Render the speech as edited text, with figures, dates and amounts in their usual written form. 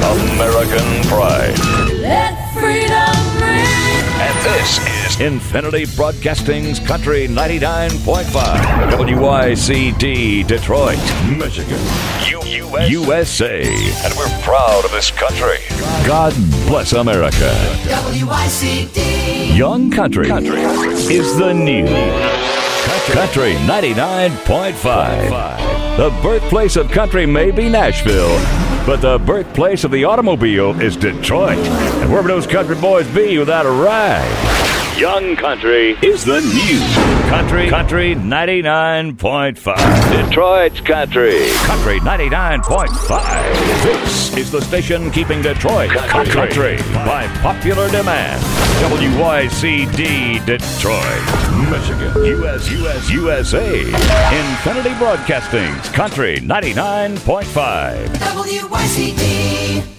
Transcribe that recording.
American pride. Let freedom ring. And this is Infinity Broadcasting's Country 99.5. WYCD, Detroit, Michigan, USA. And we're proud of this country. God bless America. WYCD. Young Country is the new Country 99.5. The birthplace of country may be Nashville, but the birthplace of the automobile is Detroit. And where would those country boys be without a ride? Young Country is the new Country 99.5. Detroit's Country 99.5. This is the station keeping Detroit country by popular demand. WYCD Detroit, Michigan, USA. Infinity Broadcasting's Country 99.5. WYCD.